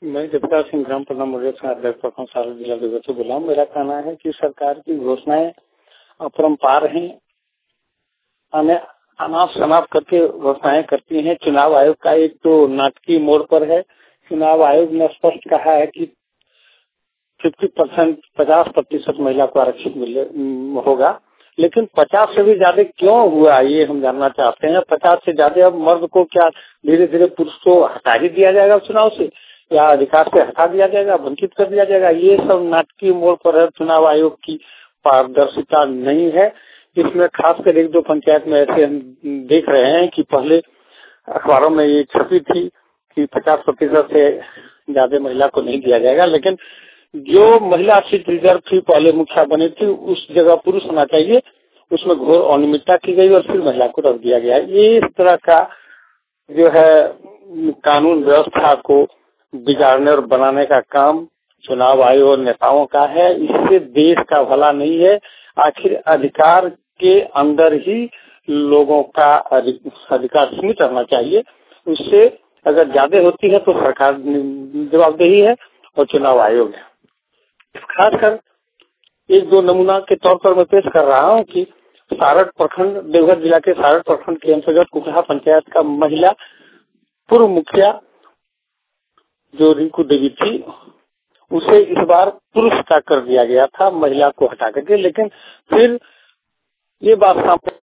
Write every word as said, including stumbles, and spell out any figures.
मैं देवता सिंह ग्राम प्रधान मुझे जिला विगत से बोला। मेरा कहना है कि सरकार की घोषणाएं अपरंपार हैं, अनाप शनाप करके घोषणाएं करती हैं। चुनाव आयोग का एक तो नाटकीय मोड़ पर है। चुनाव आयोग ने स्पष्ट कहा है कि पचास परसेंट पचास प्रतिशत महिला को आरक्षित मिले होगा, लेकिन पचास से भी ज्यादा क्यों हुआ ये हम जानना चाहते हैं। पचास से ज्यादा अब मर्द को क्या धीरे धीरे पुरुष को हटा ही दिया जाएगा चुनाव से, या अधिकार से हटा दिया जाएगा, वंचित कर दिया जाएगा। ये सब नाटकीय मोड़ पर है। चुनाव आयोग की पारदर्शिता नहीं है इसमें। खासकर एक दो पंचायत में ऐसे हम देख रहे हैं कि पहले अखबारों में ये छपी थी कि पचास प्रतिशत से ज्यादा महिला को नहीं दिया जाएगा, लेकिन जो महिला सीट रिजर्व थी पहले मुखिया बनी थी उस जगह पुरुष होना चाहिए, उसमें घोर अनियमितता की गई और फिर महिला को रख दिया गया। ये इस तरह का जो है कानून व्यवस्था को बिगाड़ने और बनाने का काम चुनाव आयोग और नेताओं का है। इससे देश का भला नहीं है। आखिर अधिकार के अंदर ही लोगों का अधिकार सीमित रहना चाहिए। उससे अगर ज्यादा होती है तो सरकार जवाबदेही है और चुनाव आयोग है। खासकर एक दो नमूना के तौर पर मैं पेश कर रहा हूँ कि सारठ प्रखंड देवघर जिला के सारठ प्रखंड के अंतर्गत कुकहा पंचायत का महिला पूर्व मुखिया जो रिंकू देवी थी उसे इस बार पुरुष का कर दिया गया था महिला को हटा करके, लेकिन फिर ये बात सामने